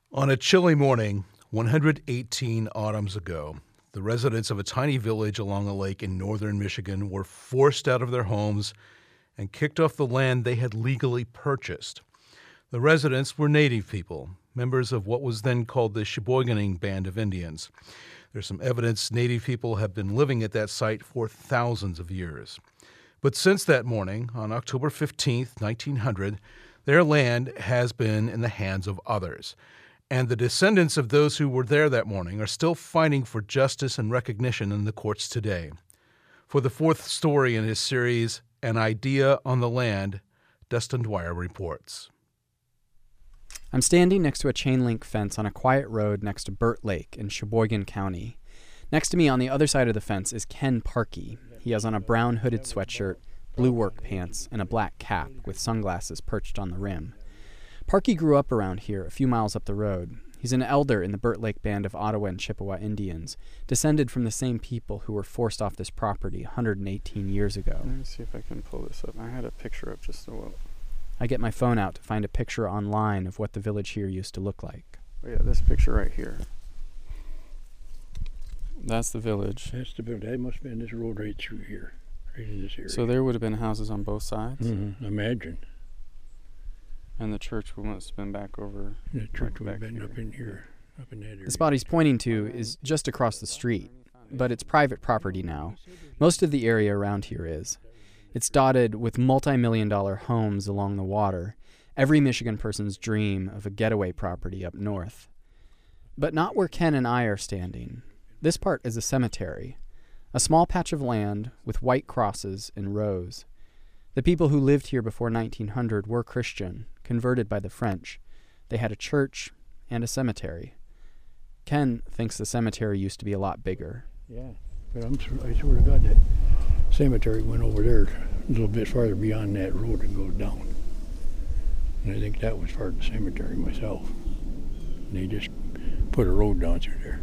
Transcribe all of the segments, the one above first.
On a chilly morning, 118 autumns ago, the residents of a tiny village along a lake in northern Michigan were forced out of their homes and kicked off the land they had legally purchased. The residents were Native people, members of what was then called the Sheboygan Band of Indians. There's some evidence Native people have been living at that site for thousands of years. But since that morning, on October 15th, 1900, their land has been in the hands of others. And the descendants of those who were there that morning are still fighting for justice and recognition in the courts today. For the fourth story in his series, An Idea on the Land, Dustin Dwyer reports. I'm standing next to a chain-link fence on a quiet road next to Burt Lake in Sheboygan County. Next to me on the other side of the fence is Ken Parkey. He has on a brown hooded sweatshirt, blue work pants, and a black cap with sunglasses perched on the rim. Parkey grew up around here, a few miles up the road. He's an elder in the Burt Lake Band of Ottawa and Chippewa Indians, descended from the same people who were forced off this property 118 years ago. Let me see if I can pull this up. I had a picture up just a while. I get my phone out to find a picture online of what the village here used to look like. Oh yeah, this picture right here. That's the village. That's the village. That must have been this road right through here, right in this area. So there would have been houses on both sides? Imagine. And the church must have been back over. The church would back have been up in here, up in that area. The spot he's pointing to is just across the street, but it's private property now. Most of the area around here is. It's dotted with multi-million-dollar homes along the water, every Michigan person's dream of a getaway property up north. But not where Ken and I are standing. This part is a cemetery, a small patch of land with white crosses in rows. The people who lived here before 1900 were Christian, converted by the French. They had a church and a cemetery. Ken thinks the cemetery used to be a lot bigger. Yeah, but I swear to God that cemetery went over there a little bit farther beyond that road and goes down. And I think that was part of the cemetery myself. And they just put a road down through there.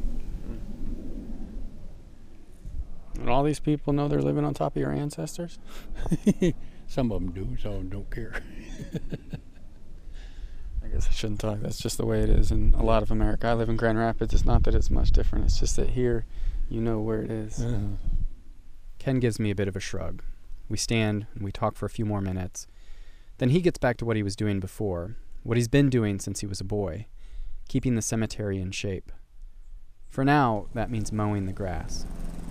And all these people know they're living on top of your ancestors? Some of them do, some of them don't care. I guess I shouldn't talk. That's just the way it is in a lot of America. I live in Grand Rapids. It's not that it's much different. It's just that here, you know where it is. Ken gives me a bit of a shrug. We stand and we talk for a few more minutes. Then he gets back to what he was doing before, what he's been doing since he was a boy, keeping the cemetery in shape. For now, that means mowing the grass.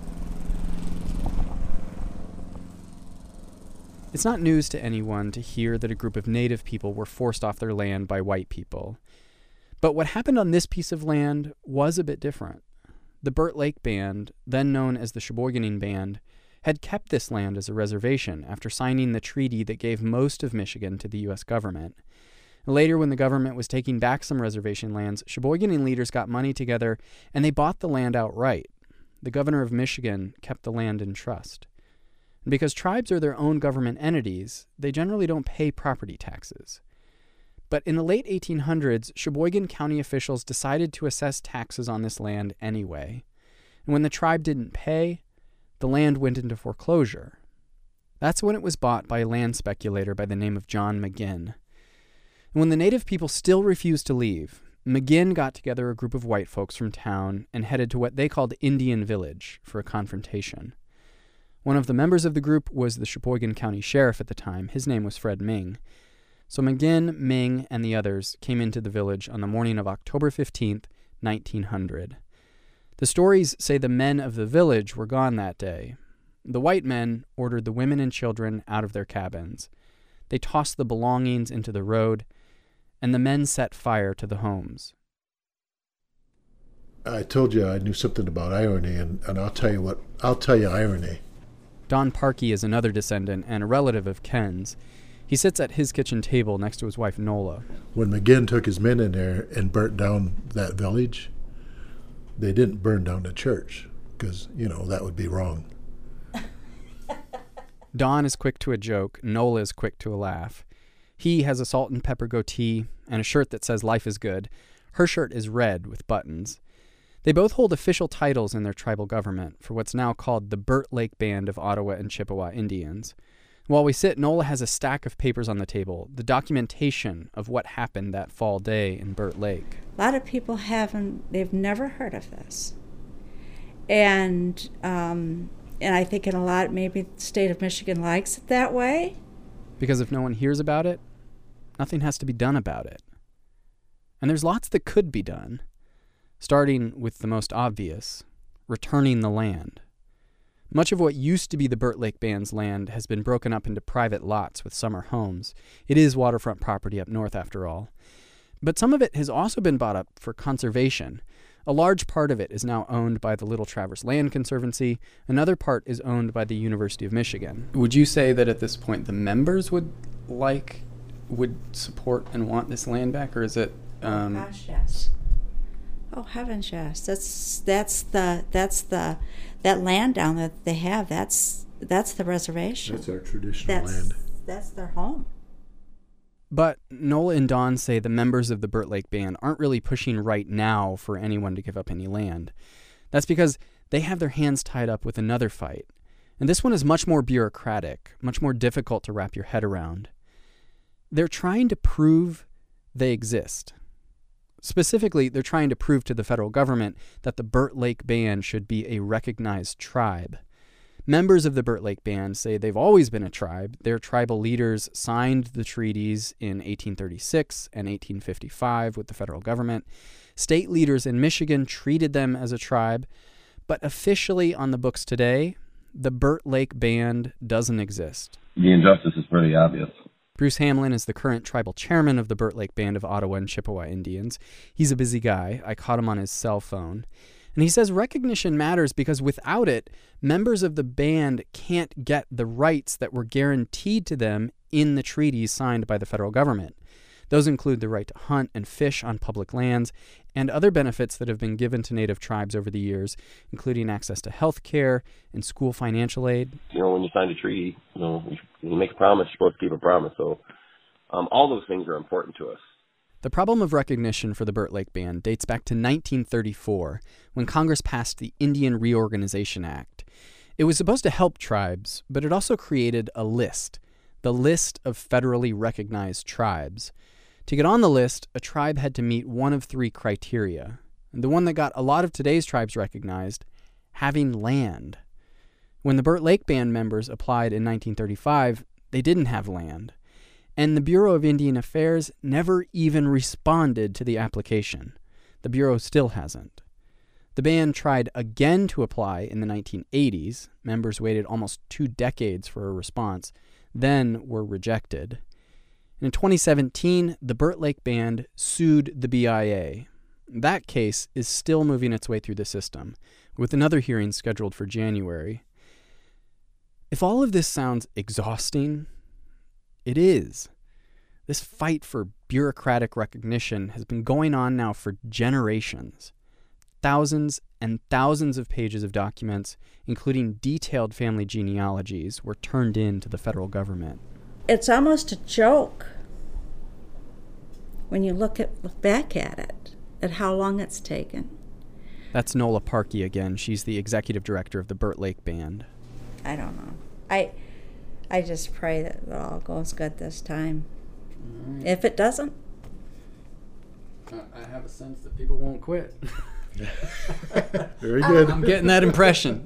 It's not news to anyone to hear that a group of Native people were forced off their land by white people. But what happened on this piece of land was a bit different. The Burt Lake Band, then known as the Sheboygan Band, had kept this land as a reservation after signing the treaty that gave most of Michigan to the U.S. government. Later, when the government was taking back some reservation lands, Sheboygan leaders got money together and they bought the land outright. The governor of Michigan kept the land in trust. And because tribes are their own government entities, they generally don't pay property taxes. But in the late 1800s, Sheboygan County officials decided to assess taxes on this land anyway. And when the tribe didn't pay, the land went into foreclosure. That's when it was bought by a land speculator by the name of John McGinn. And when the Native people still refused to leave, McGinn got together a group of white folks from town and headed to what they called Indian Village for a confrontation. One of the members of the group was the Sheboygan County Sheriff at the time. His name was Fred Ming. So McGinn, Ming, and the others came into the village on the morning of October 15th, 1900. The stories say the men of the village were gone that day. The white men ordered the women and children out of their cabins. They tossed the belongings into the road, and the men set fire to the homes. I told you I knew something about irony, and I'll tell you irony. Don Parkey is another descendant and a relative of Ken's. He sits at his kitchen table next to his wife Nola. When McGinn took his men in there and burnt down that village, they didn't burn down the church, because, that would be wrong. Don is quick to a joke. Nola is quick to a laugh. He has a salt and pepper goatee and a shirt that says "Life is Good." Her shirt is red with buttons. They both hold official titles in their tribal government for what's now called the Burt Lake Band of Ottawa and Chippewa Indians. While we sit, Nola has a stack of papers on the table, the documentation of what happened that fall day in Burt Lake. A lot of people they've never heard of this. And I think in a lot, maybe the state of Michigan likes it that way. Because if no one hears about it, nothing has to be done about it. And there's lots that could be done, starting with the most obvious, returning the land. Much of what used to be the Burt Lake Band's land has been broken up into private lots with summer homes. It is waterfront property up north, after all. But some of it has also been bought up for conservation. A large part of it is now owned by the Little Traverse Land Conservancy. Another part is owned by the University of Michigan. Would you say that at this point the members would support and want this land back, or is it? Oh gosh, yes. Oh heavens, yes. That land down that they have. That's the reservation. That's our traditional land. That's their home. But Nola and Dawn say the members of the Burt Lake Band aren't really pushing right now for anyone to give up any land. That's because they have their hands tied up with another fight. And this one is much more bureaucratic, much more difficult to wrap your head around. They're trying to prove they exist. Specifically, they're trying to prove to the federal government that the Burt Lake Band should be a recognized tribe. Members of the Burt Lake Band say they've always been a tribe. Their tribal leaders signed the treaties in 1836 and 1855 with the federal government. State leaders in Michigan treated them as a tribe. But officially on the books today, the Burt Lake Band doesn't exist. The injustice is pretty obvious. Bruce Hamlin is the current tribal chairman of the Burt Lake Band of Ottawa and Chippewa Indians. He's a busy guy. I caught him on his cell phone. And he says recognition matters because without it, members of the band can't get the rights that were guaranteed to them in the treaties signed by the federal government. Those include the right to hunt and fish on public lands and other benefits that have been given to Native tribes over the years, including access to health care and school financial aid. When you sign a treaty, you make a promise, you're supposed to keep a promise. So all those things are important to us. The problem of recognition for the Burt Lake Band dates back to 1934, when Congress passed the Indian Reorganization Act. It was supposed to help tribes, but it also created a list, the list of federally recognized tribes. To get on the list, a tribe had to meet one of three criteria. And the one that got a lot of today's tribes recognized, having land. When the Burt Lake Band members applied in 1935, they didn't have land. And the Bureau of Indian Affairs never even responded to the application. The Bureau still hasn't. The band tried again to apply in the 1980s. Members waited almost 2 decades for a response, then were rejected. And in 2017, the Burt Lake Band sued the BIA. That case is still moving its way through the system, with another hearing scheduled for January. If all of this sounds exhausting, it is. This fight for bureaucratic recognition has been going on now for generations. Thousands and thousands of pages of documents, including detailed family genealogies, were turned in to the federal government. It's almost a joke when you look back at it, at how long it's taken. That's Nola Parkey again. She's the executive director of the Burt Lake Band. I don't know. I just pray that it all goes good this time. Right. If it doesn't, I have a sense that people won't quit. Very good. I'm getting that impression.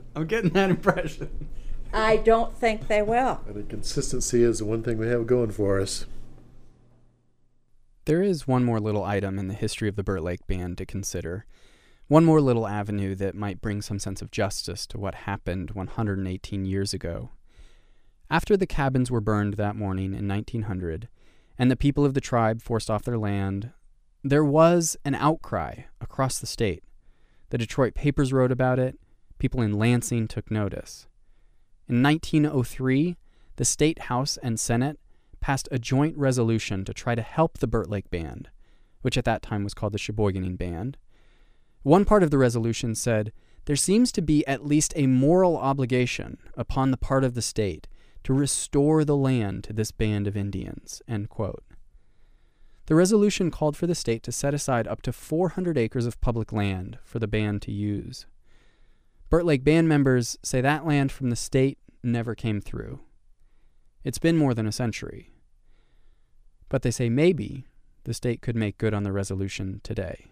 I don't think they will. I think consistency is the one thing we have going for us. There is one more little item in the history of the Burt Lake Band to consider. One more little avenue that might bring some sense of justice to what happened 118 years ago. After the cabins were burned that morning in 1900, and the people of the tribe forced off their land, there was an outcry across the state. The Detroit papers wrote about it. People in Lansing took notice. In 1903, the State House and Senate passed a joint resolution to try to help the Burt Lake Band, which at that time was called the Sheboyganing Band. One part of the resolution said, there seems to be at least a moral obligation upon the part of the state to restore the land to this band of Indians, end quote. The resolution called for the state to set aside up to 400 acres of public land for the band to use. Burt Lake Band members say that land from the state never came through. It's been more than a century. But they say maybe the state could make good on the resolution today.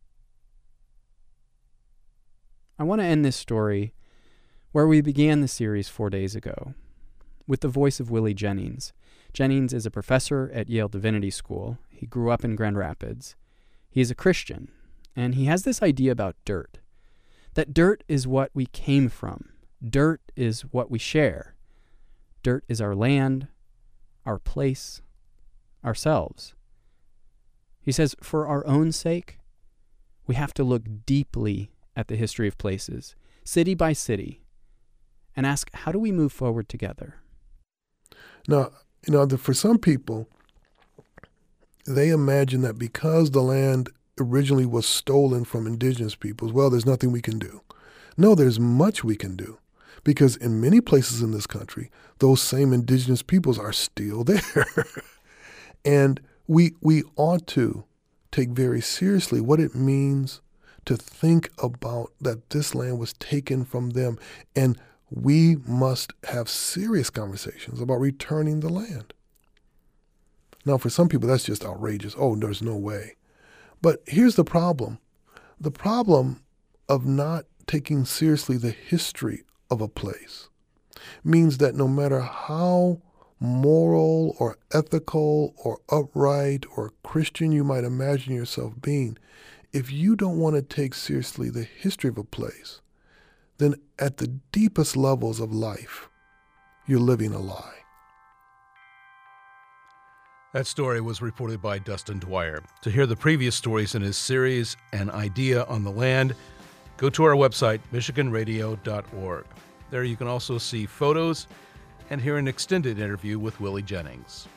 I want to end this story where we began the series 4 days ago, with the voice of Willie Jennings. Jennings is a professor at Yale Divinity School. He grew up in Grand Rapids. He is a Christian, and he has this idea about dirt, that dirt is what we came from. Dirt is what we share. Dirt is our land, our place, ourselves. He says, for our own sake, we have to look deeply at the history of places, city by city, and ask, how do we move forward together? Now, for some people, they imagine that because the land originally was stolen from indigenous peoples, well, there's nothing we can do. No, there's much we can do, because in many places in this country, those same indigenous peoples are still there. And we ought to take very seriously what it means to think about that this land was taken from them, and we must have serious conversations about returning the land. Now, for some people, that's just outrageous. Oh, there's no way. But here's the problem. The problem of not taking seriously the history of a place means that no matter how moral or ethical or upright or Christian you might imagine yourself being, if you don't want to take seriously the history of a place, then at the deepest levels of life, you're living a lie. That story was reported by Dustin Dwyer. To hear the previous stories in his series, An Idea on the Land, go to our website, michiganradio.org. There you can also see photos and hear an extended interview with Willie Jennings.